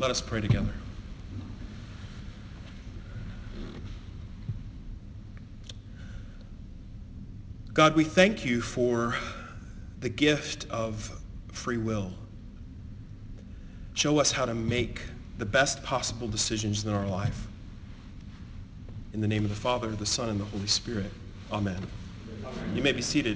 Let us pray together. God, we thank you for the gift of free will. Show us how to make the best possible decisions in our life. In the name of the Father, the Son, and the Holy Spirit. Amen. You may be seated.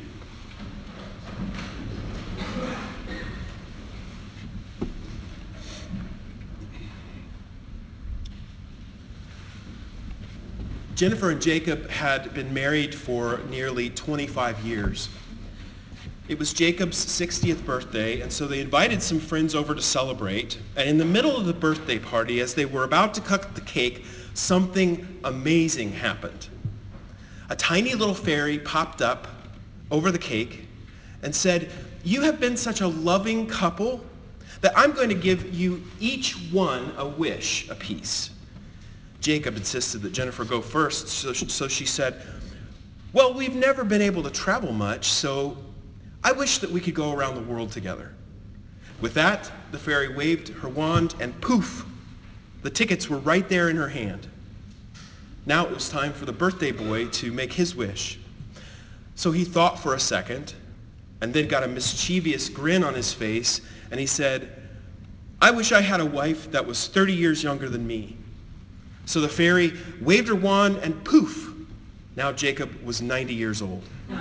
Jennifer and Jacob had been married for nearly 25 years. It was Jacob's 60th birthday, and so they invited some friends over to celebrate. And in the middle of the birthday party, as they were about to cut the cake, something amazing happened. A tiny little fairy popped up over the cake and said, "You have been such a loving couple that I'm going to give you each one a wish apiece." Jacob insisted that Jennifer go first, so she said, "Well, we've never been able to travel much, so I wish that we could go around the world together." With that, the fairy waved her wand, and poof, the tickets were right there in her hand. Now it was time for the birthday boy to make his wish. So he thought for a second, and then got a mischievous grin on his face, and he said, "I wish I had a wife that was 30 years younger than me." So the fairy waved her wand, and poof, now Jacob was 90 years old.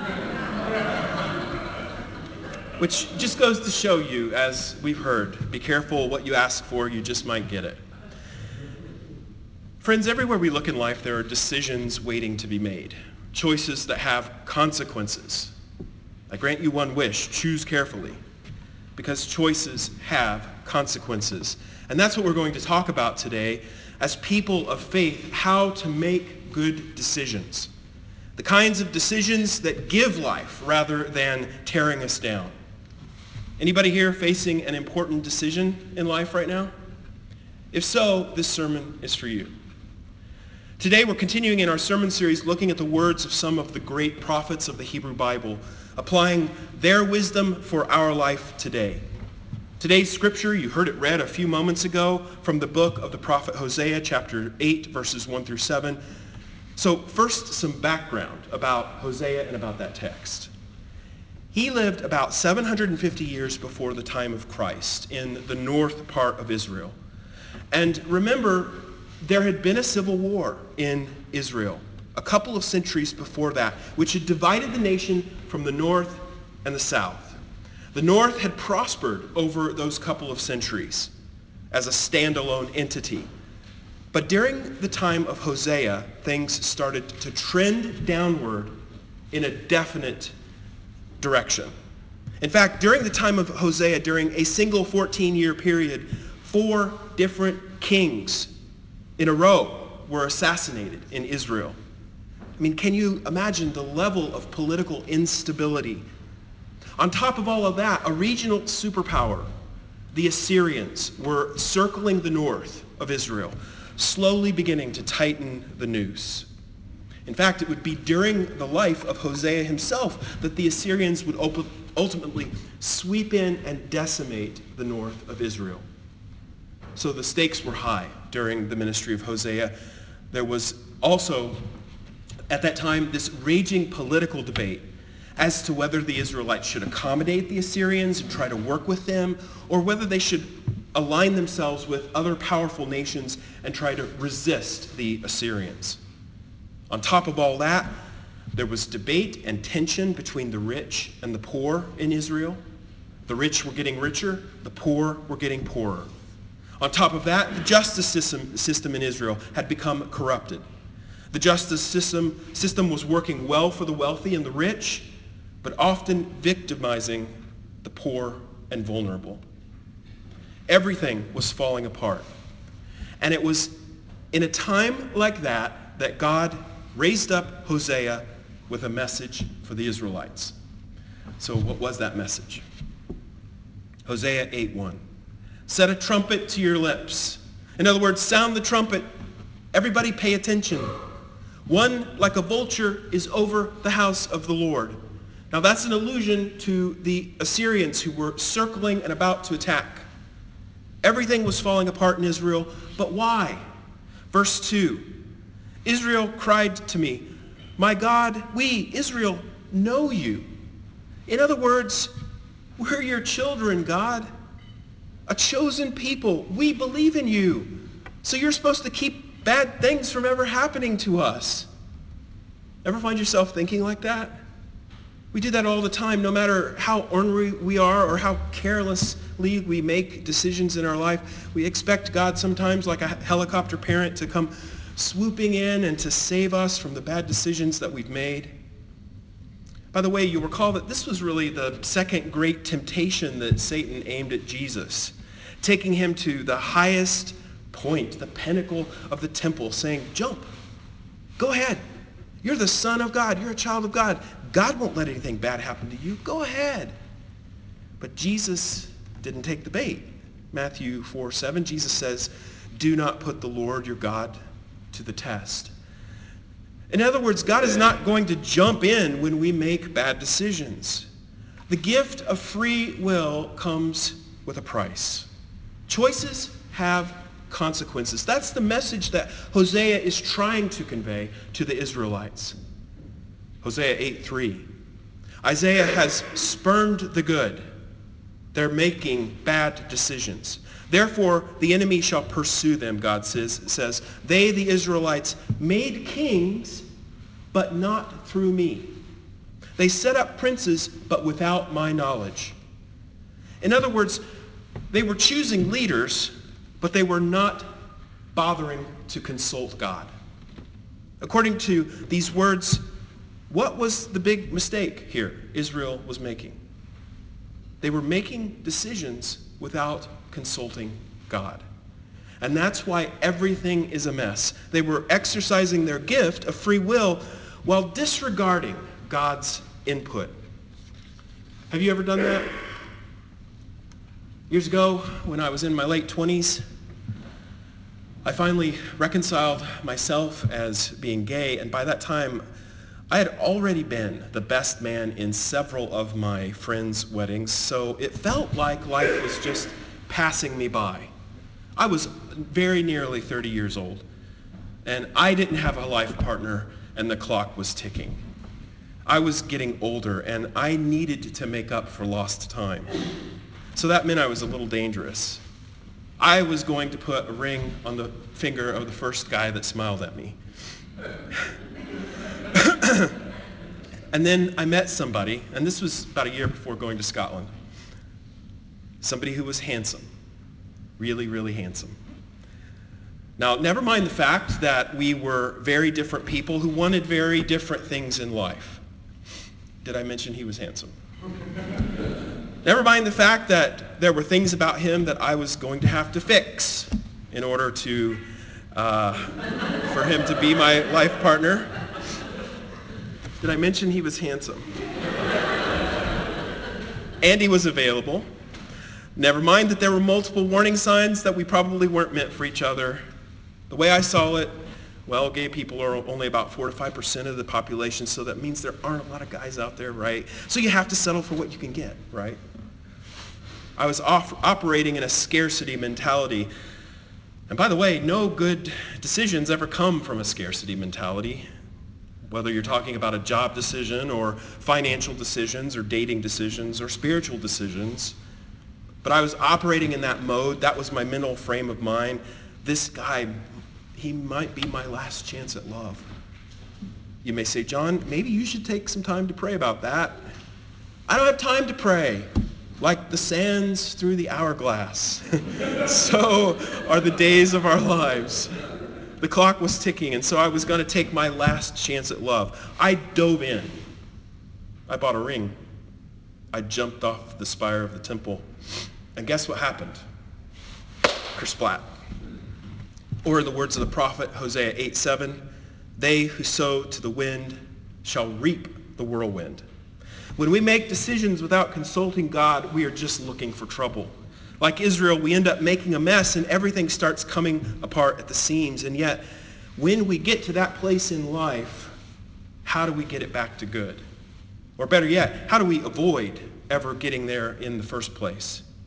Which just goes to show you, as we've heard, be careful what you ask for, you just might get it. Friends, everywhere we look in life, there are decisions waiting to be made, choices that have consequences. I grant you one wish, choose carefully, because choices have consequences. And that's what we're going to talk about today as people of faith, how to make good decisions. The kinds of decisions that give life rather than tearing us down. Anybody here facing an important decision in life right now? If so, this sermon is for you. Today we're continuing in our sermon series looking at the words of some of the great prophets of the Hebrew Bible, applying their wisdom for our life today. Today's scripture, you heard it read a few moments ago from the book of the prophet Hosea, chapter 8, verses 1 through 7. So first, some background about Hosea and about that text. He lived about 750 years before the time of Christ in the north part of Israel. And remember, there had been a civil war in Israel a couple of centuries before that, which had divided the nation from the north and the south. The north had prospered over those couple of centuries as a standalone entity. But during the time of Hosea, things started to trend downward in a definite direction. In fact, during the time of Hosea, during a single 14-year period, 4 different kings in a row were assassinated in Israel. I mean, can you imagine the level of political instability? On top of all of that, a regional superpower, the Assyrians, were circling the north of Israel, slowly beginning to tighten the noose. In fact, it would be during the life of Hosea himself that the Assyrians would ultimately sweep in and decimate the north of Israel. So the stakes were high during the ministry of Hosea. There was also, at that time, this raging political debate as to whether the Israelites should accommodate the Assyrians and try to work with them, or whether they should align themselves with other powerful nations and try to resist the Assyrians. On top of all that, there was debate and tension between the rich and the poor in Israel. The rich were getting richer, the poor were getting poorer. On top of that, the justice system in Israel had become corrupted. The justice system was working well for the wealthy and the rich, but often victimizing the poor and vulnerable. Everything was falling apart. And it was in a time like that that God raised up Hosea with a message for the Israelites. So what was that message? Hosea 8:1. Set a trumpet to your lips. In other words, sound the trumpet. Everybody pay attention. One, like a vulture, is over the house of the Lord. Now that's an allusion to the Assyrians who were circling and about to attack. Everything was falling apart in Israel, but why? Verse 2, Israel cried to me, my God, we, Israel, know you. In other words, we're your children, God, a chosen people. We believe in you. So you're supposed to keep bad things from ever happening to us. Ever find yourself thinking like that? We do that all the time, no matter how ornery we are or how carelessly we make decisions in our life. We expect God sometimes, like a helicopter parent, to come swooping in and to save us from the bad decisions that we've made. By the way, you'll recall that this was really the second great temptation that Satan aimed at Jesus, taking him to the highest point, the pinnacle of the temple, saying, jump, go ahead. You're the Son of God. You're a child of God. God won't let anything bad happen to you. Go ahead. But Jesus didn't take the bait. Matthew 4:7, Jesus says, do not put the Lord your God to the test. In other words, God is not going to jump in when we make bad decisions. The gift of free will comes with a price. Choices have consequences. That's the message that Hosea is trying to convey to the Israelites. Hosea 8:3. Isaiah has spurned the good. They're making bad decisions. Therefore, the enemy shall pursue them, God says. They, the Israelites, made kings, but not through me. They set up princes, but without my knowledge. In other words, they were choosing leaders, but they were not bothering to consult God. According to these words, what was the big mistake here Israel was making? They were making decisions without consulting God. And that's why everything is a mess. They were exercising their gift of free will while disregarding God's input. Have you ever done that? Years ago, when I was in my late 20s, I finally reconciled myself as being gay, and by that time, I had already been the best man in several of my friends' weddings, so it felt like life was just passing me by. I was very nearly 30 years old, and I didn't have a life partner, and the clock was ticking. I was getting older, and I needed to make up for lost time. So that meant I was a little dangerous. I was going to put a ring on the finger of the first guy that smiled at me. And then I met somebody, and this was about a year before going to Scotland. Somebody who was handsome. Really, really handsome. Now, never mind the fact that we were very different people who wanted very different things in life. Did I mention he was handsome? Never mind the fact that there were things about him that I was going to have to fix in order to, for him to be my life partner. Did I mention he was handsome? And he was available. Never mind that there were multiple warning signs that we probably weren't meant for each other. The way I saw it, well, gay people are only about 4 to 5% of the population, so that means there aren't a lot of guys out there, right? So you have to settle for what you can get, right? I was operating in a scarcity mentality. And by the way, no good decisions ever come from a scarcity mentality, whether you're talking about a job decision or financial decisions or dating decisions or spiritual decisions. But I was operating in that mode. That was my mental frame of mind. This guy, he might be my last chance at love. You may say, John, maybe you should take some time to pray about that. I don't have time to pray. Like the sands through the hourglass, so are the days of our lives. The clock was ticking, and so I was going to take my last chance at love. I dove in. I bought a ring. I jumped off the spire of the temple. And guess what happened? Kersplat. Or in the words of the prophet Hosea 8:7, they who sow to the wind shall reap the whirlwind. When we make decisions without consulting God, we are just looking for trouble. Like Israel, we end up making a mess and everything starts coming apart at the seams. And yet, when we get to that place in life, how do we get it back to good? Or better yet, how do we avoid ever getting there in the first place?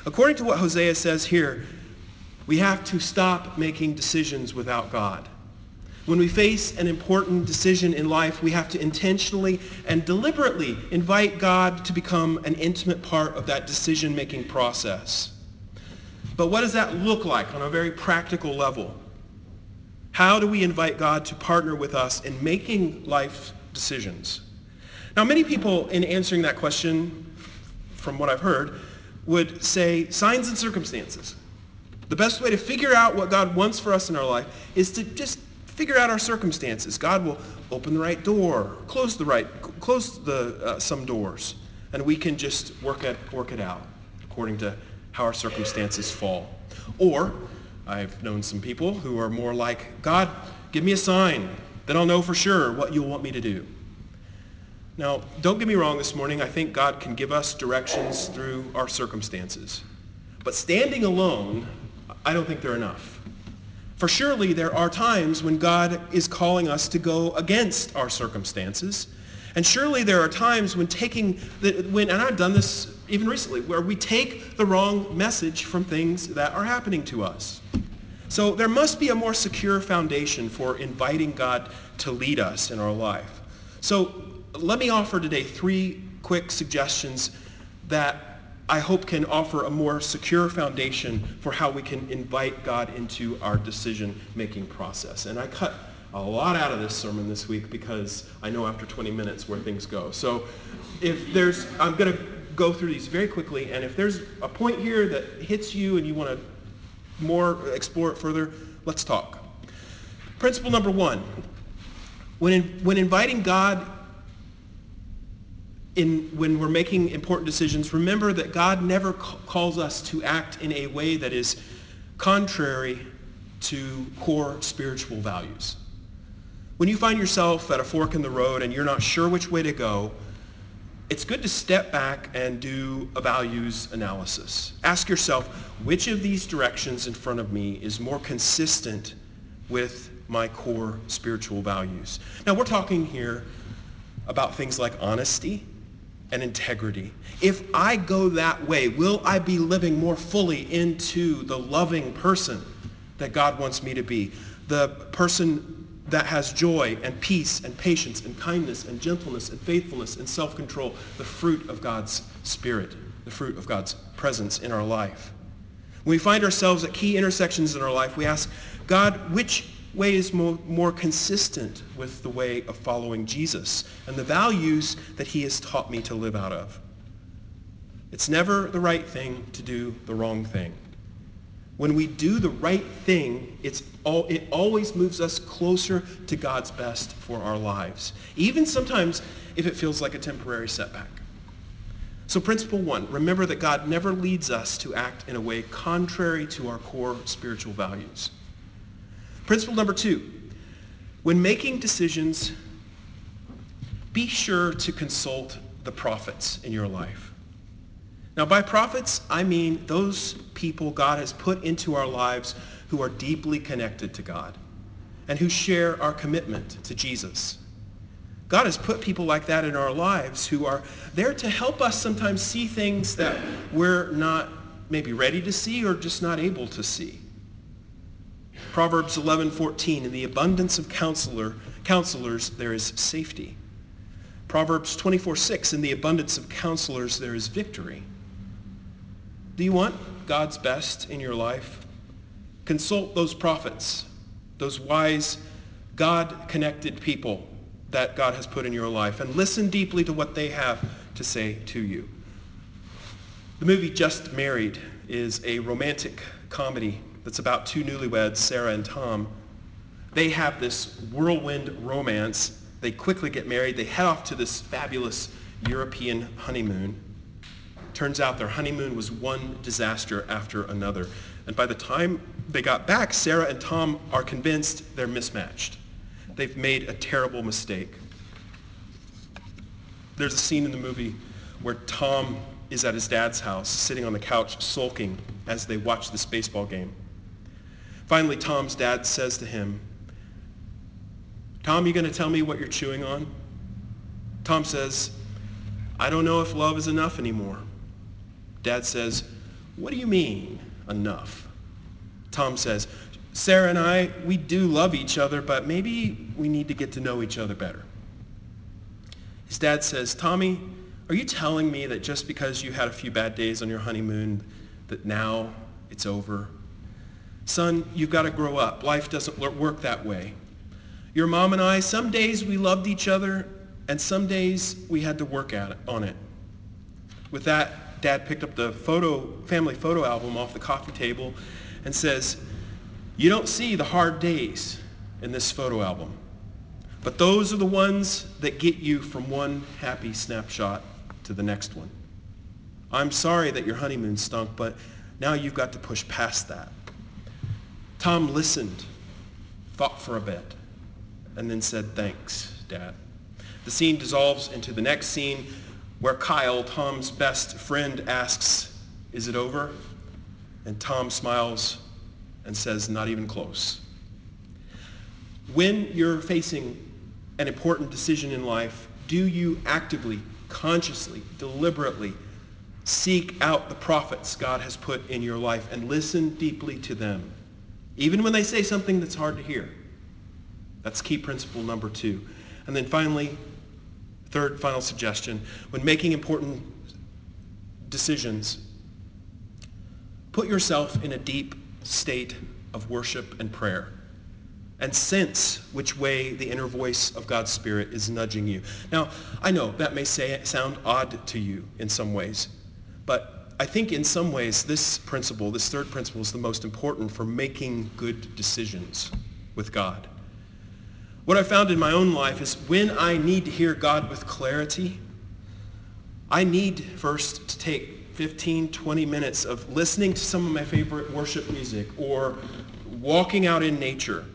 According to what Hosea says here, we have to stop making decisions without God. When we face an important decision in life, we have to intentionally and deliberately invite God to become an intimate part of that decision-making process. But what does that look like on a very practical level? How do we invite God to partner with us in making life decisions? Now, many people in answering that question, from what I've heard, would say signs and circumstances. The best way to figure out what God wants for us in our life is to just figure out our circumstances. God will open the right door, close some doors, and we can just work it out according to how our circumstances fall. Or I've known some people who are more like, God, give me a sign, then I'll know for sure what you'll want me to do. Now, don't get me wrong this morning. I think God can give us directions through our circumstances. But standing alone, I don't think they're enough. For surely there are times when God is calling us to go against our circumstances. And surely there are times when and I've done this even recently, where we take the wrong message from things that are happening to us. So there must be a more secure foundation for inviting God to lead us in our life. So let me offer today 3 quick suggestions that I hope can offer a more secure foundation for how we can invite God into our decision-making process. And I cut a lot out of this sermon this week because I know after 20 minutes where things go. So I'm going to go through these very quickly, and if there's a point here that hits you and you want to explore it further, let's talk. Principle number 1, when inviting God when we're making important decisions, remember that God never calls us to act in a way that is contrary to core spiritual values. When you find yourself at a fork in the road and you're not sure which way to go, it's good to step back and do a values analysis. Ask yourself, which of these directions in front of me is more consistent with my core spiritual values? Now, we're talking here about things like honesty and integrity. If I go that way, will I be living more fully into the loving person that God wants me to be? The person that has joy and peace and patience and kindness and gentleness and faithfulness and self-control, the fruit of God's Spirit, the fruit of God's presence in our life. When we find ourselves at key intersections in our life, we ask, God, which way is more consistent with the way of following Jesus and the values that he has taught me to live out of? It's never the right thing to do the wrong thing. When we do the right thing, it always moves us closer to God's best for our lives, even sometimes if it feels like a temporary setback. So principle 1, remember that God never leads us to act in a way contrary to our core spiritual values. Principle number 2, when making decisions, be sure to consult the prophets in your life. Now, by prophets, I mean those people God has put into our lives who are deeply connected to God and who share our commitment to Jesus. God has put people like that in our lives who are there to help us sometimes see things that we're not maybe ready to see or just not able to see. Proverbs 11:14, in the abundance of counselors there is safety. Proverbs 24:6, in the abundance of counselors there is victory. Do you want God's best in your life? Consult those prophets, those wise, God-connected people that God has put in your life, and listen deeply to what they have to say to you. The movie Just Married is a romantic comedy that's about 2 newlyweds, Sarah and Tom. They have this whirlwind romance. They quickly get married. They head off to this fabulous European honeymoon. Turns out their honeymoon was one disaster after another. And by the time they got back, Sarah and Tom are convinced they're mismatched. They've made a terrible mistake. There's a scene in the movie where Tom is at his dad's house, sitting on the couch, sulking as they watch this baseball game. Finally, Tom's dad says to him, Tom, you going to tell me what you're chewing on? Tom says, I don't know if love is enough anymore. Dad says, "What do you mean, enough?" Tom says, "Sarah and I, we do love each other, but maybe we need to get to know each other better." His dad says, "Tommy, are you telling me that just because you had a few bad days on your honeymoon, that now it's over? Son, you've got to grow up. Life doesn't work that way. Your mom and I, some days we loved each other, and some days we had to work on it." With that, Dad picked up the family photo album off the coffee table and says, "You don't see the hard days in this photo album, but those are the ones that get you from one happy snapshot to the next one. I'm sorry that your honeymoon stunk, but now you've got to push past that." Tom listened, thought for a bit, and then said, "Thanks, Dad." The scene dissolves into the next scene where Kyle, Tom's best friend, asks, "Is it over?" And Tom smiles and says, "Not even close." When you're facing an important decision in life, do you actively, consciously, deliberately seek out the prophets God has put in your life and listen deeply to them, even when they say something that's hard to hear? That's key principle number 2. And then finally, third final suggestion, when making important decisions, put yourself in a deep state of worship and prayer and sense which way the inner voice of God's Spirit is nudging you. Now, I know that may sound odd to you in some ways, but I think in some ways this third principle, is the most important for making good decisions with God. What I found in my own life is when I need to hear God with clarity, I need first to take 15, 20 minutes of listening to some of my favorite worship music or walking out in nature,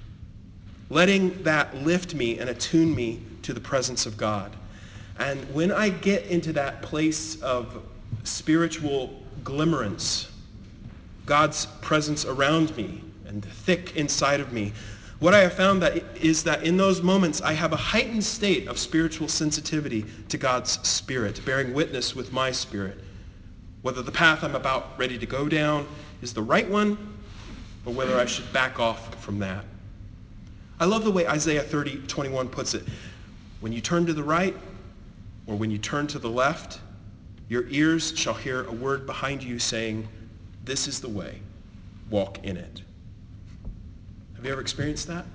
letting that lift me and attune me to the presence of God. And when I get into that place of spiritual glimmerance, God's presence around me and thick inside of me, what I have found is that in those moments I have a heightened state of spiritual sensitivity to God's Spirit, bearing witness with my spirit, whether the path I'm about ready to go down is the right one or whether I should back off from that. I love the way Isaiah 30:21 puts it. When you turn to the right or when you turn to the left, your ears shall hear a word behind you saying, "This is the way, walk in it." Have you ever experienced that?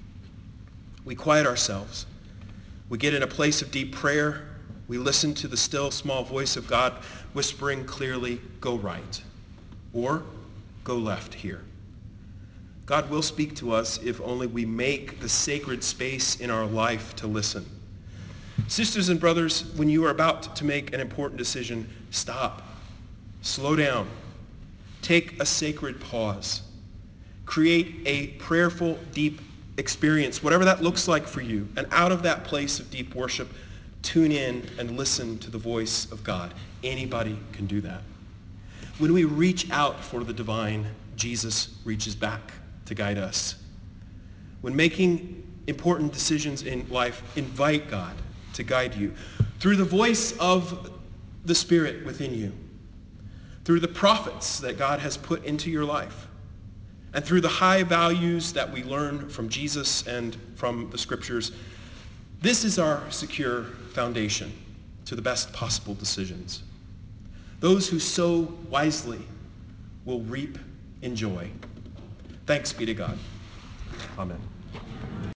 We quiet ourselves. We get in a place of deep prayer. We listen to the still small voice of God whispering clearly, "Go right," or "Go left here." God will speak to us if only we make the sacred space in our life to listen. Sisters and brothers, when you are about to make an important decision, stop. Slow down. Take a sacred pause. Create a prayerful, deep experience, whatever that looks like for you. And out of that place of deep worship, tune in and listen to the voice of God. Anybody can do that. When we reach out for the divine, Jesus reaches back to guide us. When making important decisions in life, invite God to guide you through the voice of the Spirit within you, through the prophets that God has put into your life, and through the high values that we learn from Jesus and from the Scriptures. This is our secure foundation to the best possible decisions. Those who sow wisely will reap in joy. Thanks be to God. Amen.